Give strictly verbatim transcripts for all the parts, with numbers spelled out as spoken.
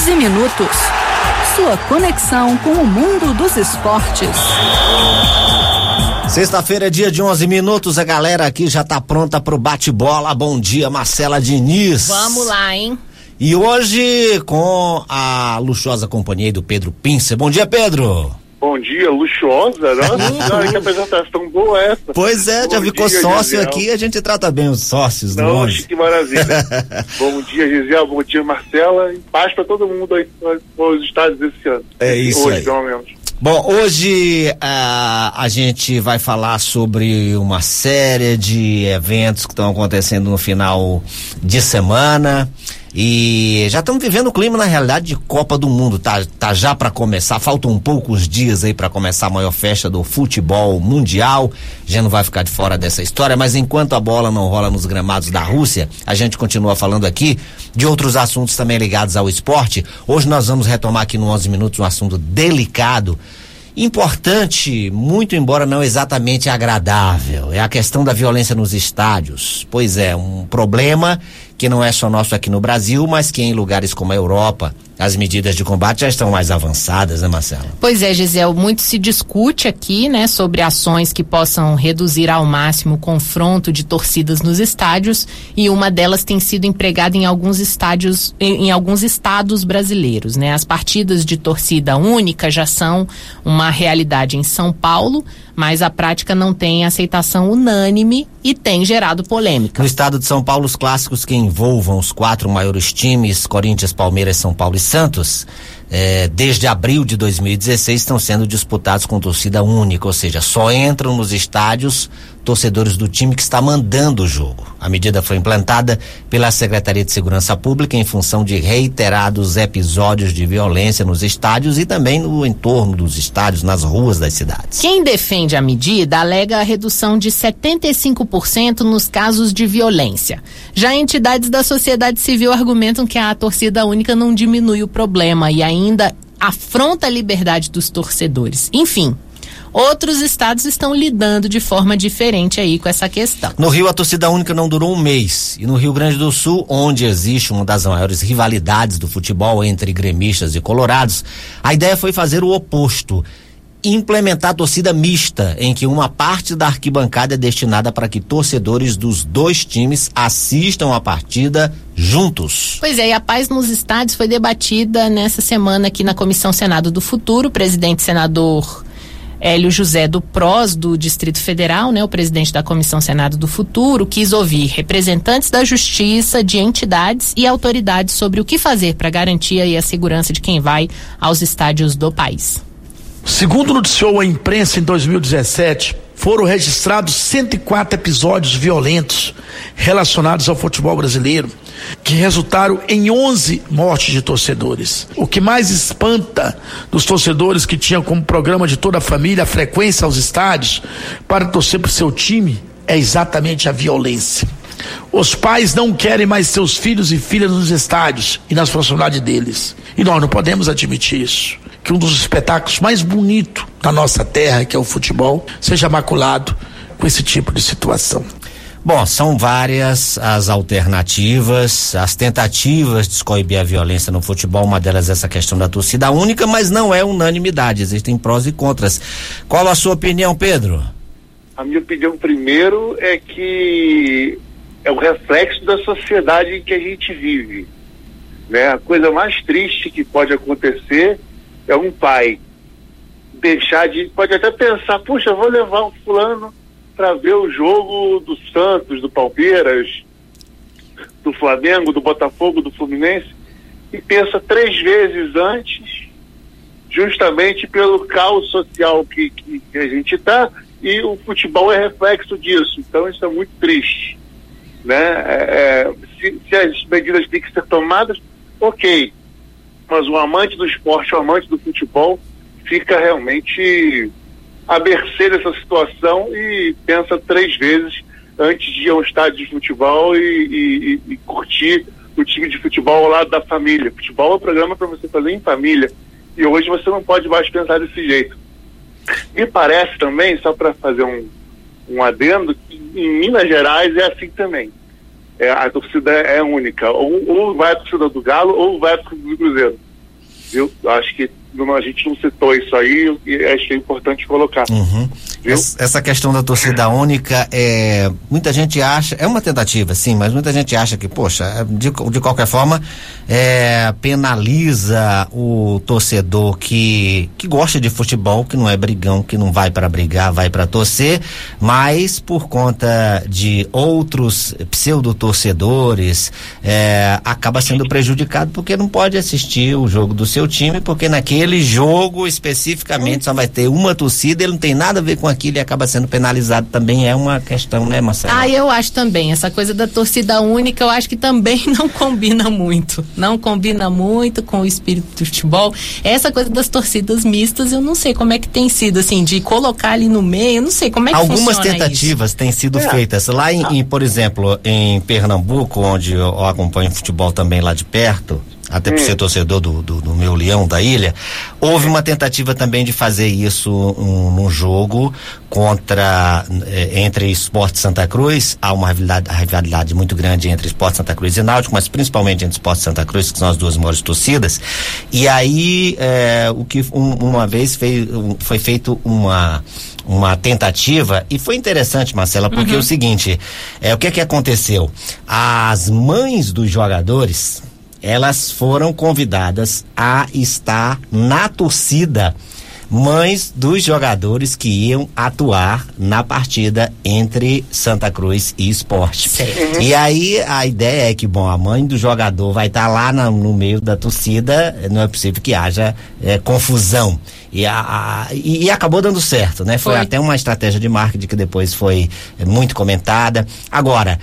onze minutos. Sua conexão com o mundo dos esportes. Sexta-feira é dia de onze minutos, a galera aqui já tá pronta pro bate-bola. Bom dia, Marcela Diniz. Vamos lá, hein? E hoje com a luxuosa companhia do Pedro Pincer. Bom dia, Pedro. Bom dia, luxuosa, nossa, que apresentação boa essa. Pois é, Bom já ficou dia, sócio Gisele. Aqui, a gente trata bem os sócios do Não, onze. que maravilha. Bom dia, Gisele, bom dia, Marcela, e paz pra todo mundo aí nos estádios esse ano. É isso hoje, aí. pelo menos. Bom, hoje uh, a gente vai falar sobre uma série de eventos que estão acontecendo no final de semana e já estamos vivendo o clima, na realidade, de Copa do Mundo. Tá, tá já para começar, faltam poucos dias aí para começar a maior festa do futebol mundial. Já não vai ficar de fora dessa história, mas enquanto a bola não rola nos gramados da Rússia, a gente continua falando aqui de outros assuntos também ligados ao esporte. Hoje nós vamos retomar aqui no onze minutos um assunto delicado, importante, muito embora não exatamente agradável. É a questão da violência nos estádios. Pois é, um problema que não é só nosso aqui no Brasil, mas que em lugares como a Europa, as medidas de combate já estão mais avançadas, né, Marcela? Pois é, Gisele, muito se discute aqui, né, sobre ações que possam reduzir ao máximo o confronto de torcidas nos estádios, e uma delas tem sido empregada em alguns estádios, em, em alguns estados brasileiros, né? As partidas de torcida única já são uma realidade em São Paulo, mas a prática não tem aceitação unânime e tem gerado polêmica. No estado de São Paulo, os clássicos que envolvam os quatro maiores times, Corinthians, Palmeiras, São Paulo e Santos, é, desde abril de dois mil e dezesseis estão sendo disputados com torcida única, ou seja, só entram nos estádios torcedores do time que está mandando o jogo. A medida foi implantada pela Secretaria de Segurança Pública em função de reiterados episódios de violência nos estádios e também no entorno dos estádios, nas ruas das cidades. Quem defende a medida alega a redução de setenta e cinco por cento nos casos de violência. Já entidades da sociedade civil argumentam que a torcida única não diminui o problema e ainda afronta a liberdade dos torcedores. Enfim, outros estados estão lidando de forma diferente aí com essa questão. No Rio, a torcida única não durou um mês. E no Rio Grande do Sul, onde existe uma das maiores rivalidades do futebol entre gremistas e colorados, a ideia foi fazer o oposto. Implementar a torcida mista, em que uma parte da arquibancada é destinada para que torcedores dos dois times assistam a partida juntos. Pois é, e a paz nos estádios foi debatida nessa semana aqui na Comissão Senado do Futuro. O presidente senador Hélio José do P R O S, do Distrito Federal, né, o presidente da Comissão Senado do Futuro, quis ouvir representantes da Justiça, de entidades e autoridades sobre o que fazer para garantir aí a segurança de quem vai aos estádios do país. Segundo noticiou a imprensa, em dois mil e dezessete, foram registrados cento e quatro episódios violentos relacionados ao futebol brasileiro, que resultaram em onze mortes de torcedores. O que mais espanta dos torcedores que tinham como programa de toda a família a frequência aos estádios para torcer para o seu time é exatamente a violência. Os pais não querem mais seus filhos e filhas nos estádios e nas proximidades deles. E nós não podemos admitir isso. Que um dos espetáculos mais bonitos da nossa terra, que é o futebol, seja maculado com esse tipo de situação. Bom, são várias as alternativas, as tentativas de coibir a violência no futebol. Uma delas é essa questão da torcida única, mas não é unanimidade, existem prós e contras. Qual a sua opinião, Pedro? A minha opinião, primeiro, é que é o reflexo da sociedade em que a gente vive, né? A coisa mais triste que pode acontecer é um pai deixar de, pode até pensar, puxa, vou levar um fulano para ver o jogo do Santos, do Palmeiras, do Flamengo, do Botafogo, do Fluminense, e pensa três vezes antes, justamente pelo caos social que, que, que a gente está, e o futebol é reflexo disso. Então isso é muito triste, né? É, se, se as medidas têm que ser tomadas, ok, mas o amante do esporte, o amante do futebol, fica realmente à mercê dessa situação e pensa três vezes antes de ir ao estádio de futebol e, e, e curtir o time de futebol ao lado da família. Futebol é um programa para você fazer em família, e hoje você não pode mais pensar desse jeito. Me parece também, só para fazer um, um adendo, que em Minas Gerais é assim também. É, a torcida é única, ou, ou vai a torcida do Galo ou vai a torcida do Cruzeiro. viu? Acho que não, a gente não citou isso aí e achei importante colocar. Uhum. Essa, essa questão da torcida única, é, muita gente acha, é uma tentativa, sim, mas muita gente acha que, poxa, de, de qualquer forma, é, penaliza o torcedor que, que gosta de futebol, que não é brigão, que não vai para brigar, vai para torcer, mas por conta de outros pseudo-torcedores, é, acaba sendo prejudicado porque não pode assistir o jogo do seu time, porque naquele jogo especificamente só vai ter uma torcida, ele não tem nada a ver com aquilo e acaba sendo penalizado. Também é uma questão, né, Marcelo? Ah, eu acho também, essa coisa da torcida única, eu acho que também não combina muito, não combina muito com o espírito do futebol. Essa coisa das torcidas mistas, eu não sei como é que tem sido, assim, de colocar ali no meio, eu não sei como é que Algumas funciona tentativas isso. têm sido É. feitas lá em, em, por exemplo, em Pernambuco, onde eu acompanho futebol também lá de perto, até por Hum. ser torcedor do, do, do meu Leão da Ilha, houve uma tentativa também de fazer isso um, num jogo contra, eh, entre Sport Santa Cruz. Há uma rivalidade, rivalidade muito grande entre Sport Santa Cruz e Náutico, mas principalmente entre Sport Santa Cruz, que são as duas maiores torcidas. E aí, eh, o que um, uma vez fei, um, foi feito uma uma tentativa, e foi interessante, Marcela, porque Uhum. é o seguinte, é, o que é que aconteceu? As mães dos jogadores, elas foram convidadas a estar na torcida, mães dos jogadores que iam atuar na partida entre Santa Cruz e Sport. Certo. E aí a ideia é que, bom, a mãe do jogador vai estar lá na, no meio da torcida, não é possível que haja é, confusão. E, a, a, e, e acabou dando certo, né? Foi, Foi. até uma estratégia de marketing que depois foi é, muito comentada. Agora,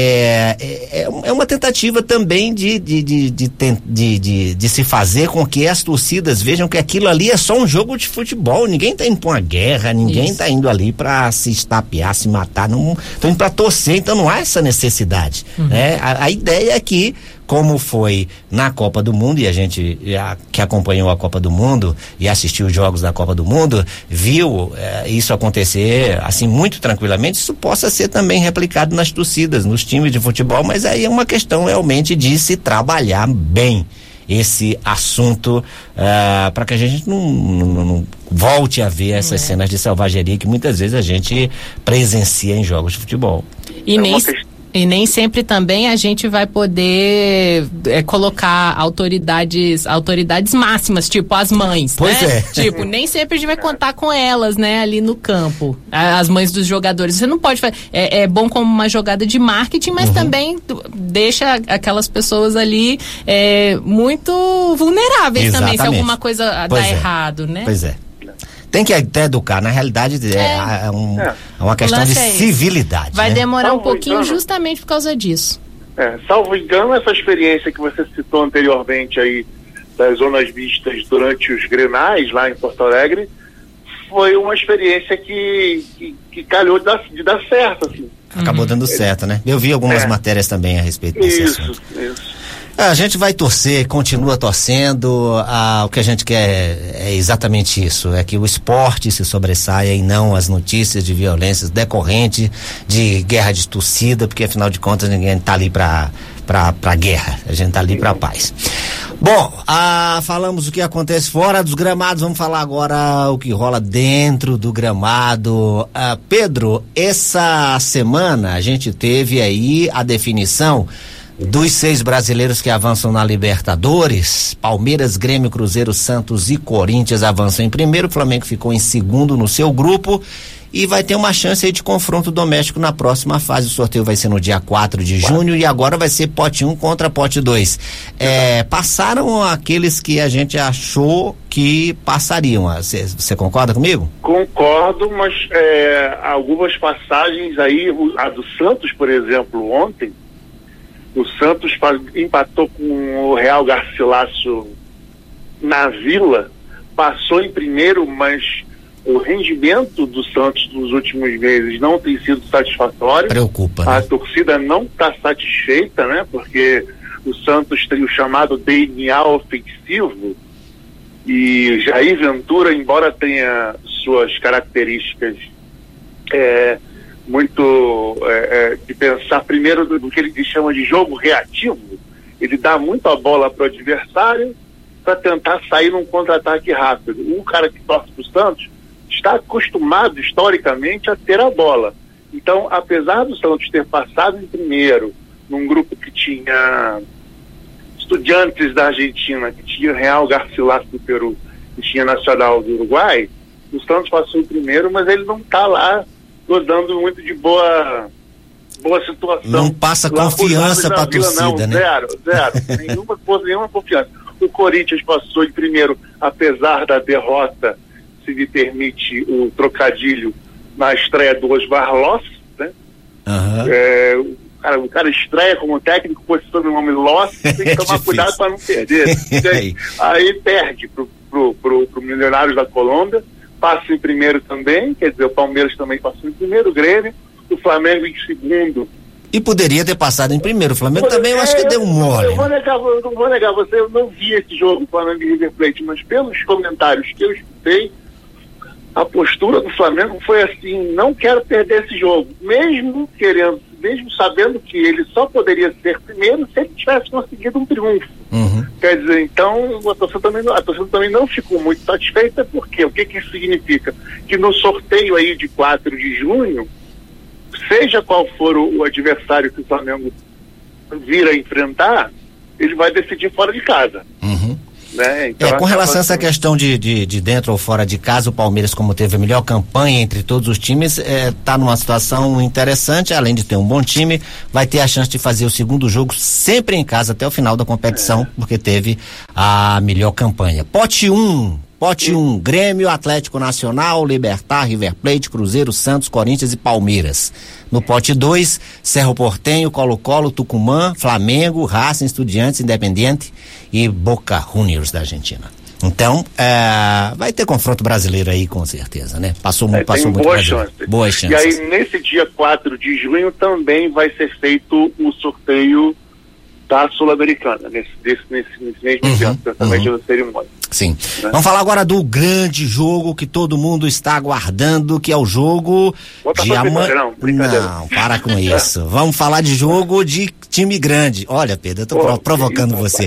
é, é, é uma tentativa também de, de, de, de, de, de, de se fazer com que as torcidas vejam que aquilo ali é só um jogo de futebol. Ninguém tá indo pra uma guerra, ninguém Isso. tá indo ali pra se estapear, se matar, não estão indo pra torcer, então não há essa necessidade, Uhum. né? A, a ideia é que, como foi na Copa do Mundo, e a gente a, que acompanhou a Copa do Mundo e assistiu os jogos da Copa do Mundo, viu é, isso acontecer assim muito tranquilamente, isso possa ser também replicado nas torcidas, nos times de futebol, mas aí é uma questão realmente de se trabalhar bem esse assunto uh, para que a gente não, não, não volte a ver essas É. cenas de selvageria que muitas vezes a gente presencia em jogos de futebol. E É nem, uma questão- e nem sempre também a gente vai poder é, colocar autoridades, autoridades máximas, tipo as mães, Pois né? é. Tipo, nem sempre a gente vai contar com elas, né, ali no campo, a- as mães dos jogadores. Você não pode fazer, é, é bom como uma jogada de marketing, mas Uhum. também tu- deixa aquelas pessoas ali é, muito vulneráveis também, se Exatamente. alguma coisa Pois dá é. errado, né? Pois é. Tem que até educar, na realidade é, É. é um- É. é uma questão lance de é esse. civilidade. Vai né? demorar um Salvo pouquinho engano. justamente por causa disso. É, salvo engano, essa experiência que você citou anteriormente aí das zonas mistas durante os Grenais lá em Porto Alegre foi uma experiência que, que, que calhou de dar, de dar certo, assim. Acabou dando certo, né? Eu vi algumas É. matérias também a respeito desse Isso, assunto. isso. A gente vai torcer, continua torcendo. Ah, o que a gente quer é exatamente isso: é que o esporte se sobressaia e não as notícias de violências decorrente de guerra de torcida, porque afinal de contas ninguém tá ali pra, pra, pra guerra, a gente tá ali pra paz. Bom, ah, falamos o que acontece fora dos gramados, vamos falar agora o que rola dentro do gramado. Ah, Pedro, essa semana a gente teve aí a definição dos seis brasileiros que avançam na Libertadores. Palmeiras, Grêmio, Cruzeiro, Santos e Corinthians avançam em primeiro, o Flamengo ficou em segundo no seu grupo e vai ter uma chance aí de confronto doméstico na próxima fase. O sorteio vai ser no dia quatro de junho e agora vai ser pote um contra pote dois. É, passaram aqueles que a gente achou que passariam. Você concorda comigo? Concordo, mas é, algumas passagens aí, o- a do Santos, por exemplo, ontem, o Santos fa- empatou com o Real Garcilaso na Vila, passou em primeiro, mas o rendimento do Santos nos últimos meses não tem sido satisfatório. Preocupa, A né? torcida não está satisfeita, né? Porque o Santos tem o chamado D N A ofensivo e Jair Ventura, embora tenha suas características é, muito é, é, de pensar primeiro do, do que ele chama de jogo reativo, ele dá muito a bola para o adversário para tentar sair num contra-ataque rápido. O cara que torce para o Santos está acostumado historicamente a ter a bola. Então, apesar do Santos ter passado em primeiro num grupo que tinha Estudiantes da Argentina, que tinha Real Garcilaso do Peru, que tinha Nacional do Uruguai, o Santos passou em primeiro, mas ele não está lá gozando muito de boa, boa situação. Não passa confiança para a torcida, não, né? Zero, zero. nenhuma, nenhuma confiança. O Corinthians passou em primeiro, apesar da derrota, se me permite o trocadilho, na estreia do Osvar Loss, né? Uhum. É, o, cara, o cara estreia como técnico com esse sobrenome Loss, tem que tomar cuidado para não perder. aí. aí perde pro, pro, pro, pro Milionários da Colômbia, passa em primeiro também, quer dizer, o Palmeiras também passou em primeiro, o Grêmio, o Flamengo em segundo. E poderia ter passado em primeiro. O Flamengo também, eu acho que deu um mole. Eu vou negar, eu não vou negar você, eu não vi esse jogo, Flamengo e River Plate, mas pelos comentários que eu escutei, a postura do Flamengo foi assim: não quero perder esse jogo, mesmo querendo, mesmo sabendo que ele só poderia ser primeiro se ele tivesse conseguido um triunfo. Uhum. Quer dizer, então a torcida também, a torcida também não ficou muito satisfeita, porque o que que isso significa? Que no sorteio aí de quatro de junho, seja qual for o, o adversário que o Flamengo vir a enfrentar, ele vai decidir fora de casa. Uhum. Né? Então, é, com relação a essa assim, questão de, de, de dentro ou fora de casa, o Palmeiras, como teve a melhor campanha entre todos os times, está é, numa situação interessante. Além de ter um bom time, vai ter a chance de fazer o segundo jogo sempre em casa até o final da competição, é. porque teve a melhor campanha. Pote um, pote um, Grêmio, Atlético Nacional, Libertad, River Plate, Cruzeiro, Santos, Corinthians e Palmeiras. No pote dois, Cerro Porteño, Colo-Colo, Tucumã, Flamengo, Racing, Estudiantes, Independiente e Boca Juniors da Argentina. Então, é, vai ter confronto brasileiro aí com certeza, né? Passou, é, passou muito boa chance. Boas chances. E aí, nesse dia quatro de junho, também vai ser feito o sorteio da Sul-Americana, nesse, nesse, nesse, nesse mesmo uhum, dia, certamente uhum. da cerimônia. Sim. Né? Vamos falar agora do grande jogo que todo mundo está aguardando, que é o jogo Bota de amanhã. Não, brincadeira. Não, para com isso. Vamos falar de jogo de time grande. Olha, Pedro, eu tô oh, provocando você.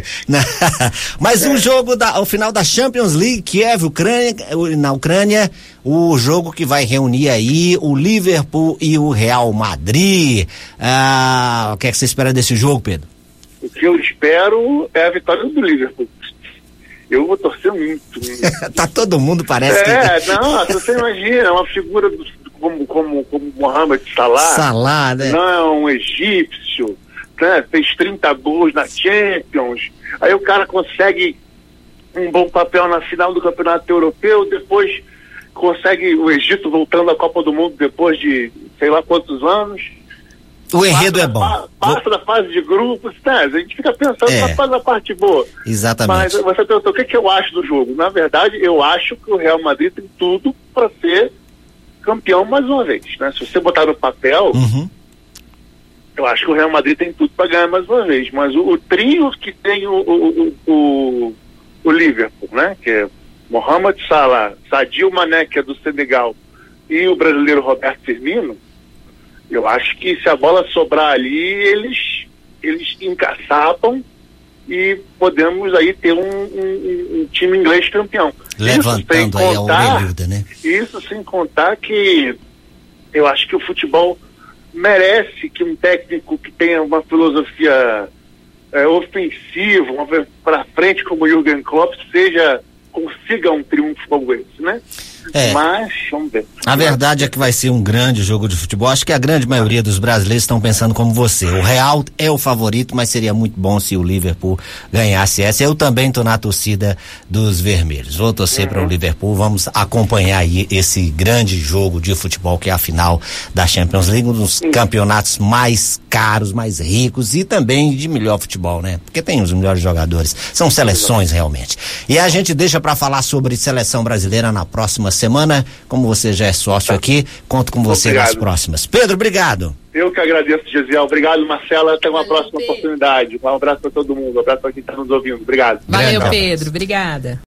Mas é. um jogo da, ao final da Champions League, Kiev, Ucrânia, na Ucrânia, o jogo que vai reunir aí o Liverpool e o Real Madrid. Ah, o que é que você espera desse jogo, Pedro? O que eu espero é a vitória do Liverpool. Eu vou torcer muito. Tá todo mundo, parece é, que... É, não, você imagina, uma figura do, como, como, como Mohamed Salah. Salah, né? Não, é um egípcio, né? Fez trinta gols na Champions. Aí o cara consegue um bom papel na final do Campeonato Europeu, depois consegue o Egito voltando à Copa do Mundo depois de sei lá quantos anos. O enredo passa é bom. Da, passa Vou... da fase de grupos, né? A gente fica pensando é. na fase da parte boa. Exatamente. Mas você perguntou o que, que eu acho do jogo. Na verdade, eu acho que o Real Madrid tem tudo para ser campeão mais uma vez, né? Se você botar no papel, uhum. eu acho que o Real Madrid tem tudo para ganhar mais uma vez. Mas o, o trio que tem o, o, o, o Liverpool, né? Que é Mohamed Salah, Sadio Mané, que é do Senegal, e o brasileiro Roberto Firmino, eu acho que se a bola sobrar ali, eles, eles encaçapam e podemos aí ter um, um, um time inglês campeão. Levantando aí a orelhuda, né? Isso sem contar que eu acho que o futebol merece que um técnico que tenha uma filosofia é, ofensiva, uma para frente como o Jürgen Klopp, seja, consiga um triunfo como esse, né? É. Mas, vamos ver. A verdade é que vai ser um grande jogo de futebol. Acho que a grande maioria dos brasileiros estão pensando como você. O Real é o favorito, mas seria muito bom se o Liverpool ganhasse essa. Eu também estou na torcida dos vermelhos. Vou torcer uhum. para o Liverpool. Vamos acompanhar aí esse grande jogo de futebol que é a final da Champions League, um dos uhum. campeonatos mais caros, mais ricos e também de melhor futebol, né? Porque tem os melhores jogadores. São seleções realmente. E a gente deixa para falar sobre seleção brasileira na próxima semana. Como você já é sócio aqui, conto com você obrigado. Nas próximas. Pedro, obrigado. Eu que agradeço, Gesiel. Obrigado, Marcela. Até uma Valeu, próxima Pedro. oportunidade. Um abraço para todo mundo. Um abraço para quem está nos ouvindo. Obrigado. Valeu, Pedro. Obrigada.